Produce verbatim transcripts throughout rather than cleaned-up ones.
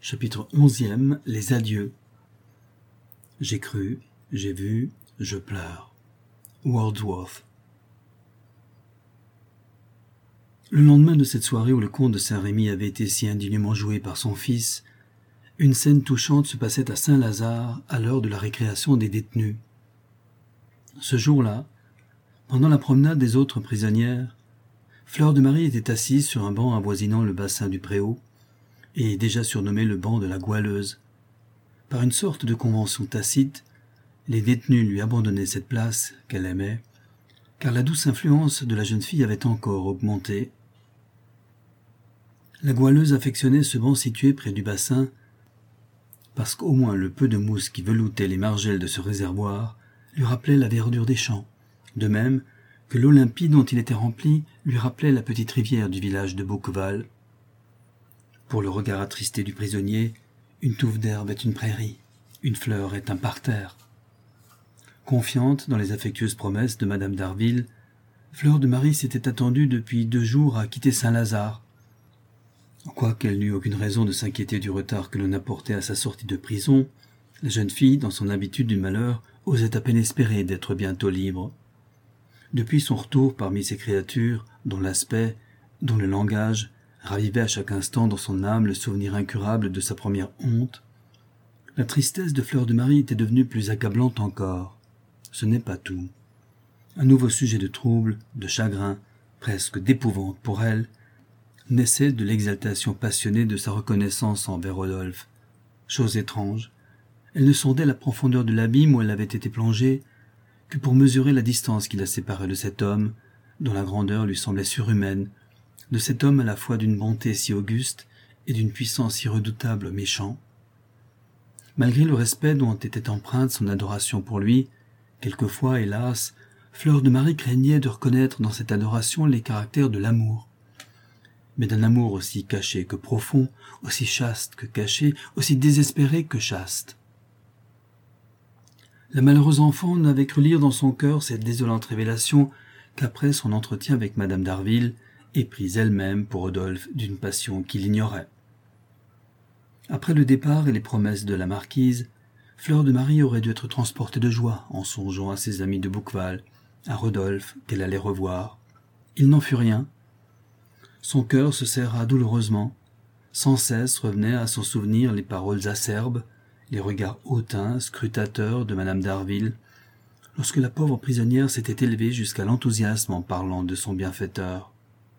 Chapitre onzième. Les adieux. J'ai cru, j'ai vu, je pleure. Wordsworth. Le lendemain de cette soirée où le comte de Saint-Rémy avait été si indignement joué par son fils, une scène touchante se passait à Saint-Lazare à l'heure de la récréation des détenus. Ce jour-là, pendant la promenade des autres prisonnières, Fleur de Marie était assise sur un banc avoisinant le bassin du préau, et déjà surnommé le banc de la Goualeuse. Par une sorte de convention tacite, les détenus lui abandonnaient cette place qu'elle aimait, car la douce influence de la jeune fille avait encore augmenté. La Goualeuse affectionnait ce banc situé près du bassin, parce qu'au moins le peu de mousse qui veloutait les margelles de ce réservoir lui rappelait la verdure des champs, de même que l'eau limpide dont il était rempli lui rappelait la petite rivière du village de Bouqueval. Pour le regard attristé du prisonnier, une touffe d'herbe est une prairie, une fleur est un parterre. Confiante dans les affectueuses promesses de Madame d'Harville, Fleur de Marie s'était attendue depuis deux jours à quitter Saint-Lazare. Quoiqu'elle n'eût aucune raison de s'inquiéter du retard que l'on apportait à sa sortie de prison, la jeune fille, dans son habitude du malheur, osait à peine espérer d'être bientôt libre. Depuis son retour parmi ces créatures, dont l'aspect, dont le langage, ravivait à chaque instant dans son âme le souvenir incurable de sa première honte, la tristesse de Fleur de Marie était devenue plus accablante encore. Ce n'est pas tout. Un nouveau sujet de trouble, de chagrin, presque d'épouvante pour elle, naissait de l'exaltation passionnée de sa reconnaissance envers Rodolphe. Chose étrange, elle ne sondait la profondeur de l'abîme où elle avait été plongée que pour mesurer la distance qui la séparait de cet homme, dont la grandeur lui semblait surhumaine, de cet homme à la fois d'une bonté si auguste et d'une puissance si redoutable méchant. Malgré le respect dont était empreinte son adoration pour lui, quelquefois, hélas, Fleur de Marie craignait de reconnaître dans cette adoration les caractères de l'amour. Mais d'un amour aussi caché que profond, aussi chaste que caché, aussi désespéré que chaste. La malheureuse enfant n'avait cru lire dans son cœur cette désolante révélation qu'après son entretien avec Madame d'Harville, éprise elle-même pour Rodolphe d'une passion qu'il ignorait. Après le départ et les promesses de la marquise, Fleur de Marie aurait dû être transportée de joie en songeant à ses amis de Bouqueval, à Rodolphe qu'elle allait revoir. Il n'en fut rien. Son cœur se serra douloureusement. Sans cesse revenaient à son souvenir les paroles acerbes, les regards hautains, scrutateurs de Madame d'Harville, lorsque la pauvre prisonnière s'était élevée jusqu'à l'enthousiasme en parlant de son bienfaiteur.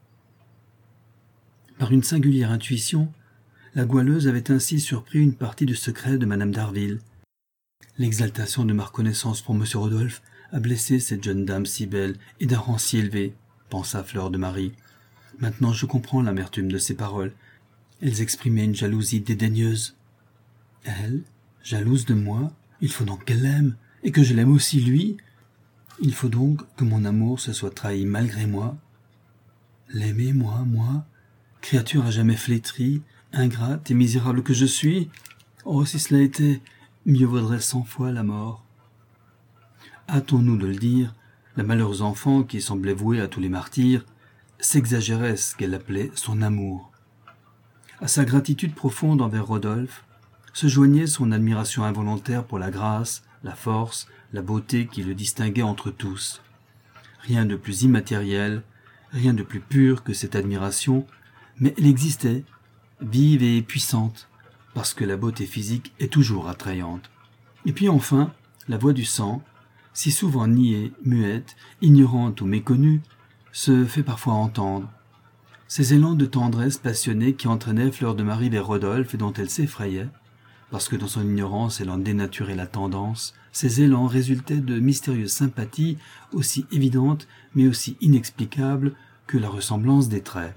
Par une singulière intuition, la Goualeuse avait ainsi surpris une partie du secret de Madame d'Harville. L'exaltation de ma reconnaissance pour Monsieur Rodolphe a blessé cette jeune dame si belle et d'un rang si élevé, pensa Fleur de Marie. Maintenant je comprends l'amertume de ses paroles. Elles exprimaient une jalousie dédaigneuse. Elle, jalouse de moi, il faut donc qu'elle l'aime, et que je l'aime aussi lui. Il faut donc que mon amour se soit trahi malgré moi. L'aimer, moi, moi, créature à jamais flétrie, ingrate et misérable que je suis. Oh, si cela était, mieux vaudrait cent fois la mort. Hâtons-nous de le dire, la malheureuse enfant, qui semblait vouée à tous les martyrs, s'exagérait ce qu'elle appelait son amour. À sa gratitude profonde envers Rodolphe, se joignait son admiration involontaire pour la grâce, la force, la beauté qui le distinguaient entre tous. Rien de plus immatériel, rien de plus pur que cette admiration, mais elle existait, vive et puissante, parce que la beauté physique est toujours attrayante. Et puis enfin, la voix du sang, si souvent niée, muette, ignorante ou méconnue, se fait parfois entendre. Ces élans de tendresse passionnée qui entraînaient Fleur de Marie vers Rodolphe et dont elle s'effrayait, parce que dans son ignorance elle en dénaturait la tendance, ces élans résultaient de mystérieuses sympathies aussi évidentes mais aussi inexplicables que la ressemblance des traits.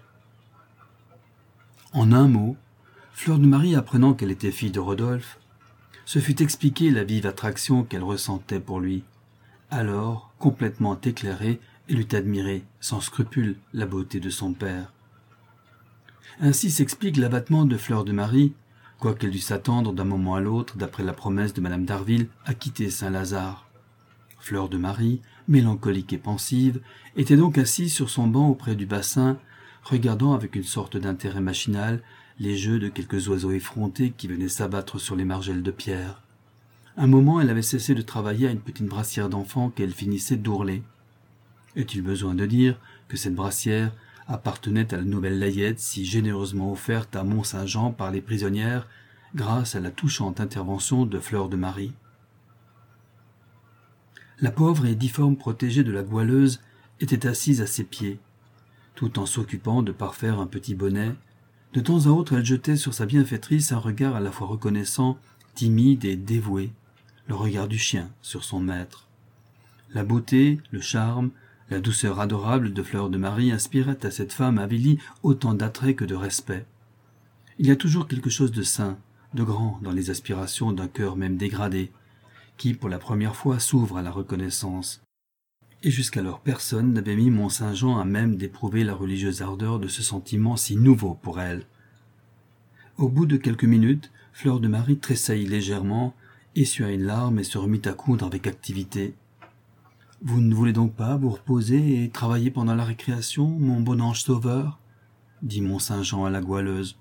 En un mot, Fleur de Marie, apprenant qu'elle était fille de Rodolphe, se fut expliquer la vive attraction qu'elle ressentait pour lui. Alors, complètement éclairée, elle eut admiré, sans scrupule, la beauté de son père. Ainsi s'explique l'abattement de Fleur de Marie, quoiqu'elle dût s'attendre d'un moment à l'autre, d'après la promesse de Madame d'Harville, à quitter Saint-Lazare. Fleur de Marie, mélancolique et pensive, était donc assise sur son banc auprès du bassin, regardant avec une sorte d'intérêt machinal les jeux de quelques oiseaux effrontés qui venaient s'abattre sur les margelles de pierre. Un moment, elle avait cessé de travailler à une petite brassière d'enfant qu'elle finissait d'ourler. Est-il besoin de dire que cette brassière appartenait à la nouvelle layette si généreusement offerte à Mont-Saint-Jean par les prisonnières grâce à la touchante intervention de Fleur de Marie. La pauvre et difforme protégée de la goualeuse était assise à ses pieds. Tout en s'occupant de parfaire un petit bonnet, de temps à autre elle jetait sur sa bienfaitrice un regard à la fois reconnaissant, timide et dévoué, le regard du chien sur son maître. La beauté, le charme, la douceur adorable de Fleur de Marie inspiraient à cette femme avilie autant d'attrait que de respect. Il y a toujours quelque chose de saint, de grand dans les aspirations d'un cœur même dégradé, qui pour la première fois s'ouvre à la reconnaissance. Et jusqu'alors personne n'avait mis Mont-Saint-Jean à même d'éprouver la religieuse ardeur de ce sentiment si nouveau pour elle. Au bout de quelques minutes, Fleur de Marie tressaillit légèrement, essuya une larme et se remit à coudre avec activité. « Vous ne voulez donc pas vous reposer et travailler pendant la récréation, mon bon ange sauveur ?» dit Mont-Saint-Jean à la goualeuse.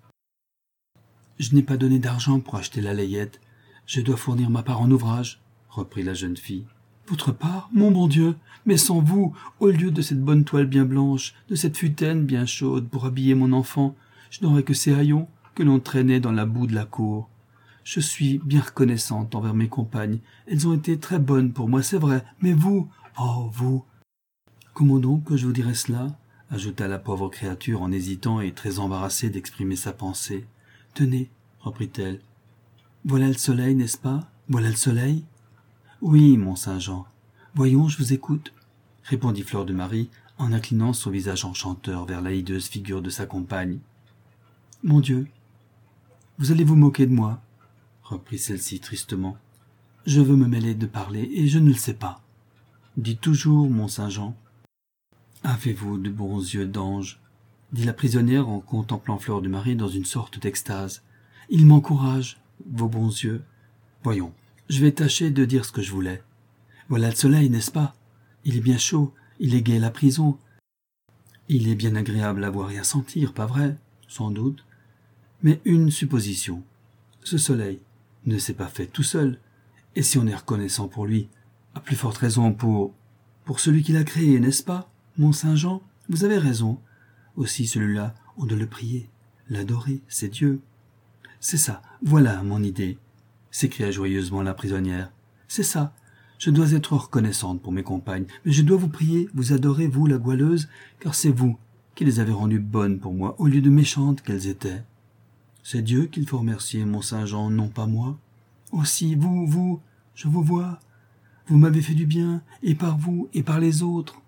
« Je n'ai pas donné d'argent pour acheter la layette. Je dois fournir ma part en ouvrage, » reprit la jeune fille. « Votre part, mon bon Dieu, mais sans vous, au lieu de cette bonne toile bien blanche, de cette futaine bien chaude pour habiller mon enfant, je n'aurais que ces haillons que l'on traînait dans la boue de la cour. Je suis bien reconnaissante envers mes compagnes. Elles ont été très bonnes pour moi, c'est vrai, mais vous, oh, vous... » « Comment donc que je vous dirais cela ?» ajouta la pauvre créature en hésitant et très embarrassée d'exprimer sa pensée. « Tenez, reprit-elle, voilà le soleil, n'est-ce pas? Voilà le soleil ?» ?»« Oui, Mont-Saint-Jean. Voyons, je vous écoute, » répondit Fleur de Marie en inclinant son visage enchanteur vers la hideuse figure de sa compagne. « Mon Dieu, vous allez vous moquer de moi, » reprit celle-ci tristement. « Je veux me mêler de parler et je ne le sais pas. » »« Dites toujours, Mont-Saint-Jean. »« Avez-vous de bons yeux d'ange ?» dit la prisonnière en contemplant Fleur de Marie dans une sorte d'extase. « Ils m'encouragent, vos bons yeux. Voyons, je vais tâcher de dire ce que je voulais. Voilà le soleil, n'est-ce pas? Il est bien chaud, il est gai la prison. Il est bien agréable à voir et à sentir, pas vrai? Sans doute. Mais une supposition. Ce soleil ne s'est pas fait tout seul, et si on est reconnaissant pour lui, à plus forte raison pour... pour celui qui l'a créé, n'est-ce pas, Mont-Saint-Jean? Vous avez raison. Aussi celui-là, on doit le prier, l'adorer, c'est Dieu. C'est ça, voilà mon idée, s'écria joyeusement la prisonnière. C'est ça, je dois être reconnaissante pour mes compagnes, mais je dois vous prier, vous adorer, vous, la goualeuse, car c'est vous qui les avez rendues bonnes pour moi, au lieu de méchantes qu'elles étaient. C'est Dieu qu'il faut remercier, Mont-Saint-Jean, non pas moi. Aussi, vous, vous, je vous vois, vous m'avez fait du bien, et par vous, et par les autres.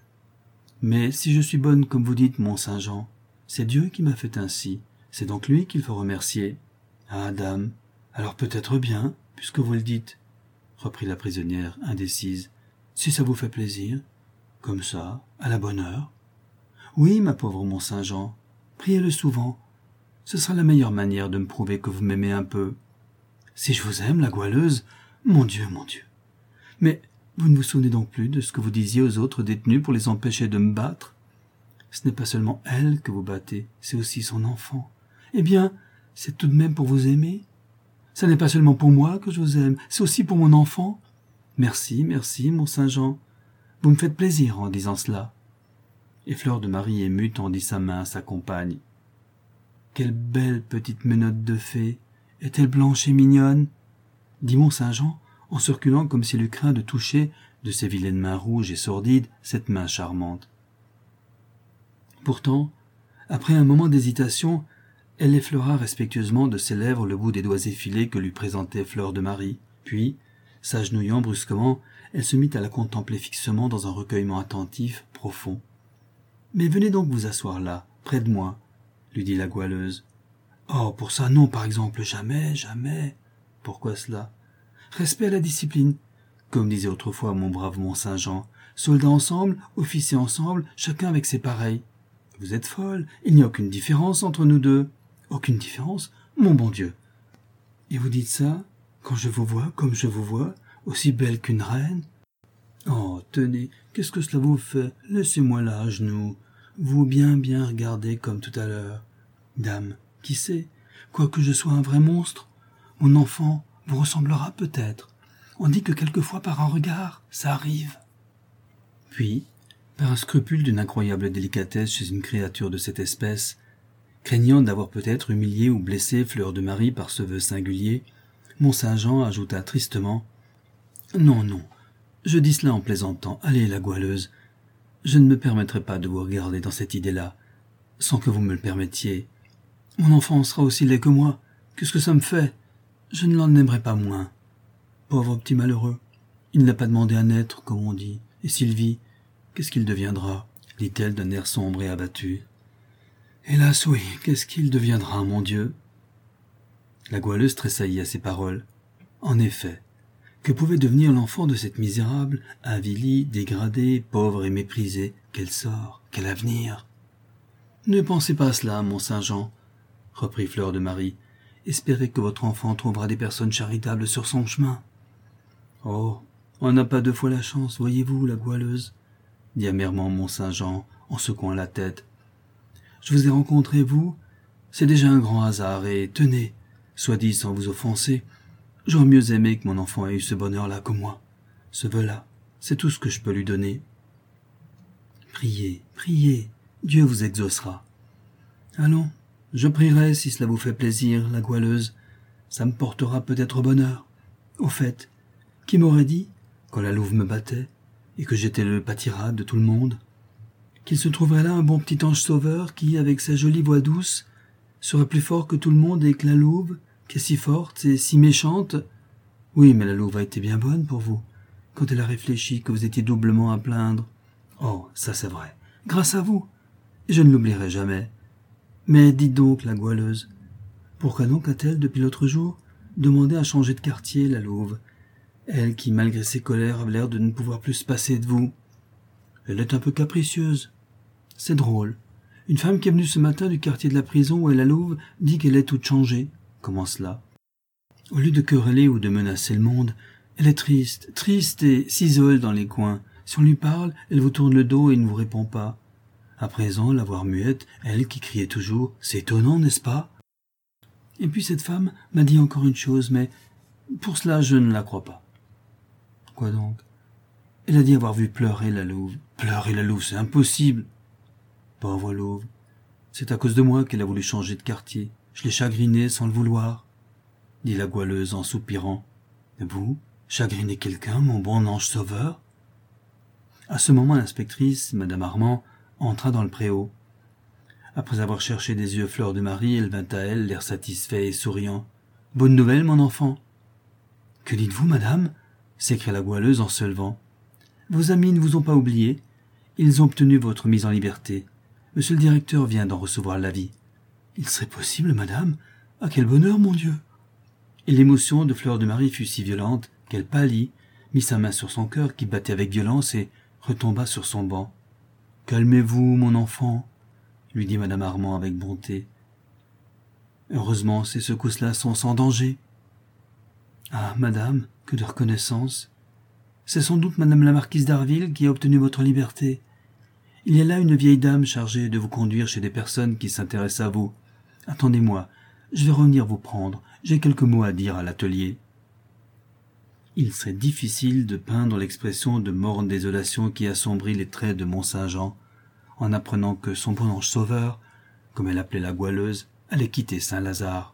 Mais si je suis bonne comme vous dites, Mont-Saint-Jean, c'est Dieu qui m'a fait ainsi, c'est donc lui qu'il faut remercier. Ah, dame, alors peut-être bien, puisque vous le dites, reprit la prisonnière indécise, si ça vous fait plaisir, comme ça, à la bonne heure. Oui, ma pauvre Mont-Saint-Jean, priez-le souvent, ce sera la meilleure manière de me prouver que vous m'aimez un peu. Si je vous aime, la goualeuse, mon Dieu, mon Dieu. Mais vous ne vous souvenez donc plus de ce que vous disiez aux autres détenus pour les empêcher de me battre? Ce n'est pas seulement elle que vous battez, c'est aussi son enfant. Eh bien, c'est tout de même pour vous aimer. Ce n'est pas seulement pour moi que je vous aime, c'est aussi pour mon enfant. Merci, merci, Mont-Saint-Jean. Vous me faites plaisir en disant cela. Et Fleur de Marie émue tendit sa main à sa compagne. Quelle belle petite menotte de fée! Est-elle blanche et mignonne? Dit Mont-Saint-Jean, en se reculant comme s'il eût craint de toucher, de ses vilaines mains rouges et sordides, cette main charmante. Pourtant, après un moment d'hésitation, elle effleura respectueusement de ses lèvres le bout des doigts effilés que lui présentait Fleur de Marie, puis, s'agenouillant brusquement, elle se mit à la contempler fixement dans un recueillement attentif, profond. « Mais venez donc vous asseoir là, près de moi, » lui dit la goualeuse. « Oh, pour ça non, par exemple, jamais, jamais. » « Pourquoi cela ? Respect à la discipline, comme disait autrefois mon brave Mont-Saint-Jean. Soldats ensemble, officiers ensemble, chacun avec ses pareils. Vous êtes folle, il n'y a aucune différence entre nous deux. Aucune différence, mon bon Dieu. Et vous dites ça, quand je vous vois, comme je vous vois, aussi belle qu'une reine? Oh, tenez, qu'est-ce que cela vous fait? Laissez-moi là, à genoux. Vous bien, bien regarder comme tout à l'heure. Dame, Qui sait, quoique je sois un vrai monstre, mon enfant vous ressemblera peut-être. On dit que quelquefois par un regard, ça arrive. » Puis, par un scrupule d'une incroyable délicatesse chez une créature de cette espèce, craignant d'avoir peut-être humilié ou blessé Fleur de Marie par ce vœu singulier, Mont-Saint-Jean ajouta tristement « Non, non, je dis cela en plaisantant. Allez, la goualeuse, je ne me permettrai pas de vous regarder dans cette idée-là, sans que vous me le permettiez. Mon enfant sera aussi laid que moi. Qu'est-ce que ça me fait? Je ne l'en aimerai pas moins. Pauvre petit malheureux, il n'a pas demandé à naître, comme on dit. Et Sylvie, qu'est-ce qu'il deviendra? Dit-elle d'un air sombre et abattu. Hélas, oui, qu'est-ce qu'il deviendra, mon Dieu? La goualeuse tressaillit à ces paroles. En effet, que pouvait devenir l'enfant de cette misérable, avilie, dégradée, pauvre et méprisée? Quel sort, quel avenir? Ne pensez pas à cela, Mont-Saint-Jean, reprit Fleur de Marie. Espérez que votre enfant trouvera des personnes charitables sur son chemin. Oh, on n'a pas deux fois la chance, voyez-vous, la goualeuse, dit amèrement Mont-Saint-Jean en secouant la tête. Je vous ai rencontré, vous, c'est déjà un grand hasard, et tenez, soit dit sans vous offenser, j'aurais mieux aimé que mon enfant ait eu ce bonheur-là que moi. Ce vœu-là, c'est tout ce que je peux lui donner. Priez, priez, Dieu vous exaucera. Allons, je prierai si cela vous fait plaisir, la goualeuse, ça me portera peut-être bonheur. Au fait, qui m'aurait dit, quand la louve me battait, et que j'étais le pâtirade de tout le monde, qu'il se trouverait là un bon petit ange sauveur qui, avec sa jolie voix douce, serait plus fort que tout le monde et que la louve, qui est si forte et si méchante. Oui, mais la louve a été bien bonne pour vous, quand elle a réfléchi que vous étiez doublement à plaindre. Oh, ça c'est vrai, grâce à vous, et je ne l'oublierai jamais. Mais dites donc, la goualeuse, pourquoi donc a-t-elle, depuis l'autre jour, demandé à changer de quartier, la louve, elle qui, malgré ses colères, avait l'air de ne pouvoir plus se passer de vous? Elle est un peu capricieuse. C'est drôle. Une femme qui est venue ce matin du quartier de la prison où est la louve dit qu'elle est toute changée. Comment cela? Au lieu de quereller ou de menacer le monde, elle est triste, triste et s'isole dans les coins. Si on lui parle, elle vous tourne le dos et ne vous répond pas. À présent, la voir muette, elle qui criait toujours, c'est étonnant, n'est-ce pas? Et puis cette femme m'a dit encore une chose, mais pour cela je ne la crois pas. Quoi donc? Elle a dit avoir vu pleurer la louve. Pleurer la louve, c'est impossible. Pauvre louve, c'est à cause de moi qu'elle a voulu changer de quartier. Je l'ai chagrinée sans le vouloir, dit la goualeuse en soupirant. Et vous, chagriner quelqu'un, mon bon ange sauveur? À ce moment, l'inspectrice, madame Armand, entra dans le préau. Après avoir cherché des yeux Fleur de Marie, elle vint à elle, l'air satisfait et souriant. « Bonne nouvelle, mon enfant !»« Que dites-vous, madame ?» s'écria la goualeuse en se levant. « Vos amis ne vous ont pas oublié. Ils ont obtenu votre mise en liberté. Monsieur le directeur vient d'en recevoir l'avis. »« Il serait possible, madame? Ah, quel bonheur, mon Dieu !» Et l'émotion de Fleur de Marie fut si violente qu'elle pâlit, mit sa main sur son cœur qui battait avec violence et retomba sur son banc. « Calmez-vous, mon enfant, » lui dit madame Armand avec bonté. « Heureusement, ces secousses-là sont sans danger. »« Ah, madame, que de reconnaissance. C'est sans doute madame la marquise d'Harville qui a obtenu votre liberté. Il y a là une vieille dame chargée de vous conduire chez des personnes qui s'intéressent à vous. Attendez-moi, je vais revenir vous prendre. J'ai quelques mots à dire à l'atelier. » Il serait difficile de peindre l'expression de morne désolation qui assombrit les traits de Mont-Saint-Jean en apprenant que son bon ange sauveur, comme elle appelait la goualeuse, allait quitter Saint-Lazare.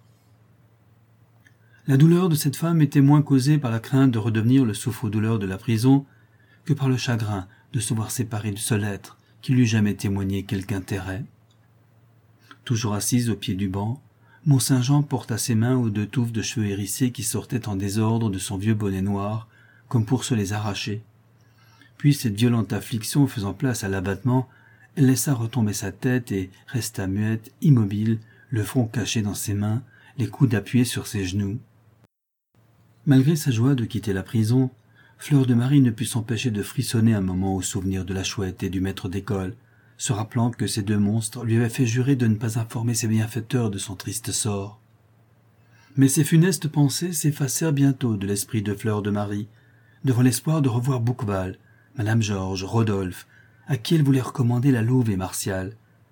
La douleur de cette femme était moins causée par la crainte de redevenir le souffre-douleur de la prison que par le chagrin de se voir séparée du seul être qui lui eût jamais témoigné quelque intérêt. Toujours assise au pied du banc, Mont-Saint-Jean porta ses mains aux deux touffes de cheveux hérissés qui sortaient en désordre de son vieux bonnet noir, comme pour se les arracher. Puis, cette violente affliction faisant place à l'abattement, elle laissa retomber sa tête et resta muette, immobile, le front caché dans ses mains, les coudes appuyés sur ses genoux. Malgré sa joie de quitter la prison, Fleur de Marie ne put s'empêcher de frissonner un moment au souvenir de la chouette et du maître d'école, se rappelant que ces deux monstres lui avaient fait jurer de ne pas informer ses bienfaiteurs de son triste sort. Mais ces funestes pensées s'effacèrent bientôt de l'esprit de Fleur de Marie, devant l'espoir de revoir Bouqueval, Madame Georges, Rodolphe, à qui elle voulait recommander la louve et Martial.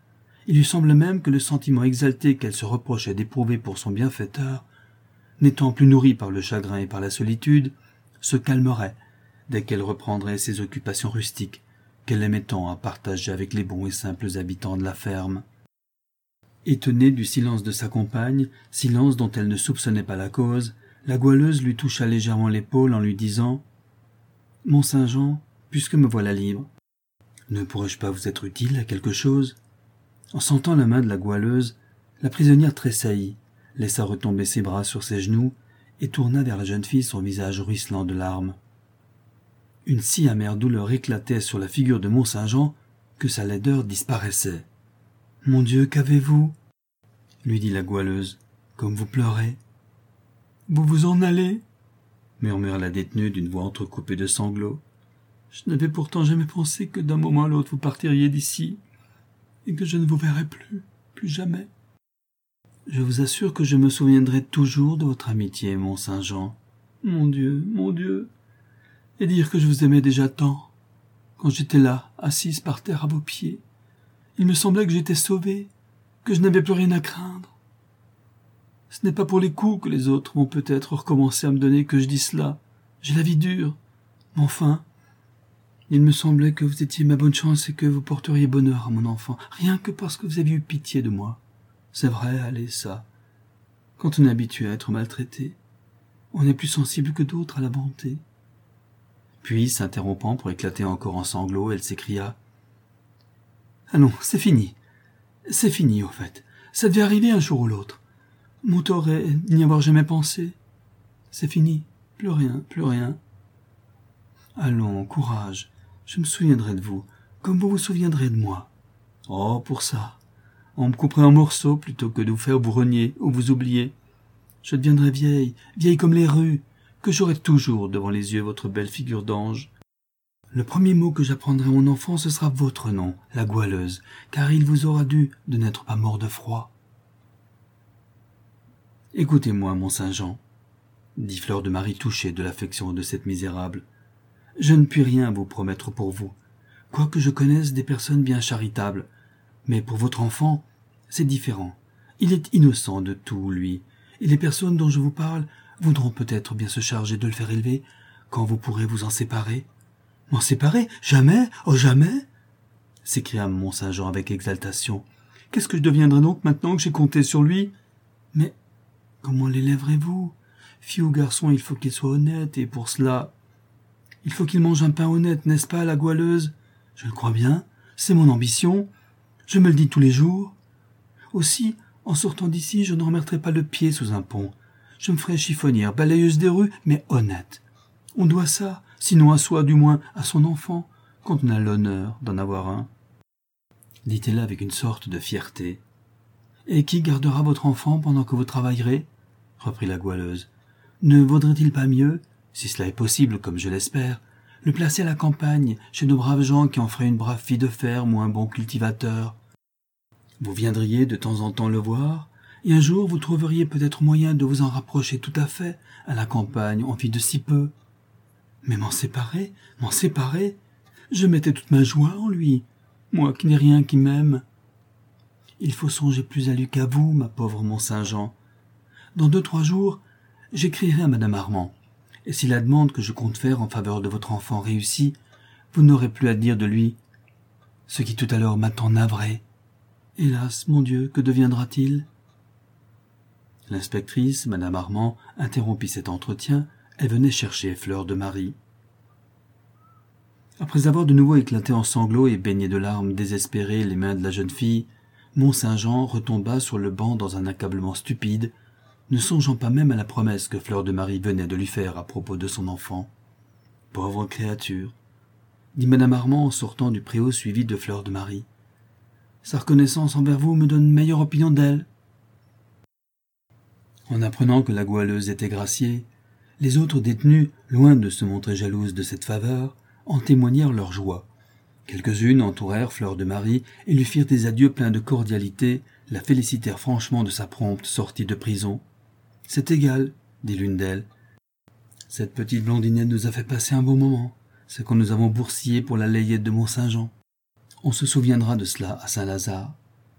Il lui semble même que le sentiment exalté qu'elle se reprochait d'éprouver pour son bienfaiteur, n'étant plus nourri par le chagrin et par la solitude, se calmerait dès qu'elle reprendrait ses occupations rustiques, qu'elle aimait tant à partager avec les bons et simples habitants de la ferme. Étonnée du silence de sa compagne, silence dont elle ne soupçonnait pas la cause, la goualeuse lui toucha légèrement l'épaule en lui disant « Mont-Saint-Jean, puisque me voilà libre, ne pourrais-je pas vous être utile à quelque chose ?» En sentant la main de la goualeuse, la prisonnière tressaillit, laissa retomber ses bras sur ses genoux et tourna vers la jeune fille son visage ruisselant de larmes. Une si amère douleur éclatait sur la figure de Mont-Saint-Jean que sa laideur disparaissait. « Mon Dieu, qu'avez-vous » lui dit la goualeuse, « comme vous pleurez. »« Vous vous en allez » murmura la détenue d'une voix entrecoupée de sanglots. « Je n'avais pourtant jamais pensé que d'un moment à l'autre vous partiriez d'ici, et que je ne vous verrais plus, plus jamais. Je vous assure que je me souviendrai toujours de votre amitié, Mont-Saint-Jean. Mon Dieu, mon Dieu, et dire que je vous aimais déjà tant, quand j'étais là, assise par terre à vos pieds. Il me semblait que j'étais sauvée, que je n'avais plus rien à craindre. Ce n'est pas pour les coups que les autres vont peut-être recommencer à me donner que je dis cela. J'ai la vie dure. Mais enfin, il me semblait que vous étiez ma bonne chance et que vous porteriez bonheur à mon enfant, rien que parce que vous aviez eu pitié de moi. C'est vrai, allez, ça. Quand on est habitué à être maltraité, on est plus sensible que d'autres à la bonté. » Puis, s'interrompant pour éclater encore en sanglots, elle s'écria « Ah non, c'est fini. C'est fini, au fait. Ça devait arriver un jour ou l'autre. Mon tort est n'y avoir jamais pensé. C'est fini. Plus rien, plus rien. Allons, courage. Je me souviendrai de vous, comme vous vous souviendrez de moi. Oh, pour ça. On me couperait en morceaux plutôt que de vous faire vous renier ou vous oublier. Je deviendrai vieille, vieille comme les rues, que j'aurai toujours devant les yeux votre belle figure d'ange. Le premier mot que j'apprendrai à mon enfant, ce sera votre nom, la goualeuse, car il vous aura dû de n'être pas mort de froid. » « Écoutez-moi, Mont-Saint-Jean, » dit Fleur de Marie touchée de l'affection de cette misérable. « Je ne puis rien vous promettre pour vous, quoique je connaisse des personnes bien charitables. Mais pour votre enfant, c'est différent. Il est innocent de tout, lui, et les personnes dont je vous parle voudront peut-être bien se charger de le faire élever quand vous pourrez vous en séparer. »« M'en séparer? Jamais? Oh, jamais !» s'écria Mont-Saint-Jean avec exaltation. « Qu'est-ce que je deviendrai donc maintenant que j'ai compté sur lui? Mais comment l'élèverez-vous? Fille ou garçon, il faut qu'il soit honnête, et pour cela, il faut qu'il mange un pain honnête, n'est-ce pas, la goualeuse? Je le crois bien, c'est mon ambition, je me le dis tous les jours. Aussi, en sortant d'ici, je ne remettrai pas le pied sous un pont. Je me ferai chiffonnière, balayeuse des rues, mais honnête. On doit ça, sinon à soi, du moins à son enfant, quand on a l'honneur d'en avoir un. » dit-elle avec une sorte de fierté. « Et qui gardera votre enfant pendant que vous travaillerez ?» reprit la goualeuse. « Ne vaudrait-il pas mieux, si cela est possible comme je l'espère, le placer à la campagne, chez nos braves gens qui en feraient une brave fille de ferme ou un bon cultivateur? Vous viendriez de temps en temps le voir, et un jour vous trouveriez peut-être moyen de vous en rapprocher tout à fait. À la campagne, on vit de si peu. Mais m'en séparer, m'en séparer, je mettais toute ma joie en lui, moi qui n'ai rien qui m'aime. Il faut songer plus à lui qu'à vous, ma pauvre Mont-Saint-Jean. Dans deux, trois jours, j'écrirai à madame Armand, et si la demande que je compte faire en faveur de votre enfant réussit, vous n'aurez plus à dire de lui ce qui tout à l'heure m'a tant navré. Hélas, mon Dieu, que deviendra-t-il » L'inspectrice, madame Armand, interrompit cet entretien. Elle venait chercher Fleur de Marie. Après avoir de nouveau éclaté en sanglots et baigné de larmes désespérées les mains de la jeune fille, Mont-Saint-Jean retomba sur le banc dans un accablement stupide, ne songeant pas même à la promesse que Fleur de Marie venait de lui faire à propos de son enfant. « Pauvre créature !» dit madame Armand en sortant du préau suivie de Fleur de Marie. « Sa reconnaissance envers vous me donne une meilleure opinion d'elle. » En apprenant que la goualeuse était graciée, les autres détenues, loin de se montrer jalouses de cette faveur, en témoignèrent leur joie. Quelques-unes entourèrent Fleur de Marie et lui firent des adieux pleins de cordialité, la félicitèrent franchement de sa prompte sortie de prison. « C'est égal, » dit l'une d'elles. « Cette petite blondinette nous a fait passer un bon moment, c'est quand nous avons boursier pour la layette de Mont-Saint-Jean. On se souviendra de cela à Saint-Lazare. »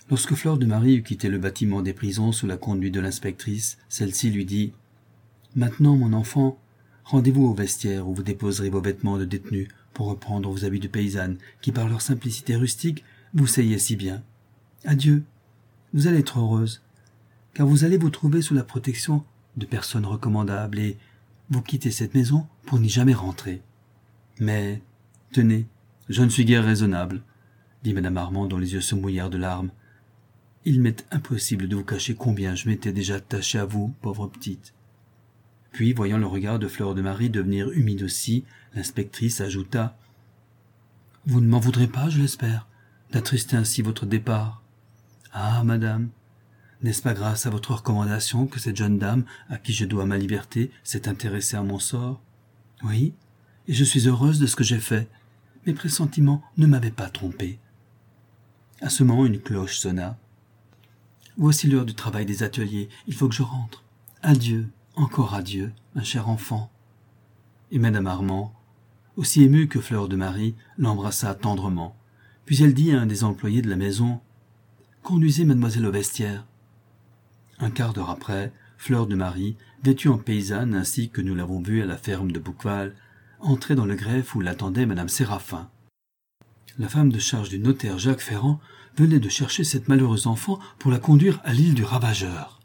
Lorsque Fleur de Marie eut quitté le bâtiment des prisons sous la conduite de l'inspectrice, celle-ci lui dit « Maintenant, mon enfant, rendez-vous au vestiaire où vous déposerez vos vêtements de détenue pour reprendre vos habits de paysanne qui, par leur simplicité rustique, vous seyiez si bien. Adieu, vous allez être heureuse, car vous allez vous trouver sous la protection de personnes recommandables et vous quittez cette maison pour n'y jamais rentrer. Mais, tenez, je ne suis guère raisonnable, dit madame Armand dont les yeux se mouillèrent de larmes. Il m'est impossible de vous cacher combien je m'étais déjà attachée à vous, pauvre petite. Puis, voyant le regard de Fleur de Marie devenir humide aussi, l'inspectrice ajouta « Vous ne m'en voudrez pas, je l'espère, d'attrister ainsi votre départ. Ah, madame, n'est-ce pas grâce à votre recommandation que cette jeune dame, à qui je dois ma liberté, s'est intéressée à mon sort? Oui, et je suis heureuse de ce que j'ai fait. Mes pressentiments ne m'avaient pas trompée. » À ce moment, une cloche sonna. « Voici l'heure du travail des ateliers, il faut que je rentre. Adieu, encore adieu, ma chère enfant. » Et madame Armand, aussi émue que Fleur de Marie, l'embrassa tendrement. Puis elle dit à un des employés de la maison « Conduisez mademoiselle au vestiaire. » Un quart d'heure après, Fleur de Marie, vêtue en paysanne ainsi que nous l'avons vu à la ferme de Bouqueval, entrait dans le greffe où l'attendait madame Séraphin. La femme de charge du notaire Jacques Ferrand venait de chercher cette malheureuse enfant pour la conduire à l'île du Ravageur.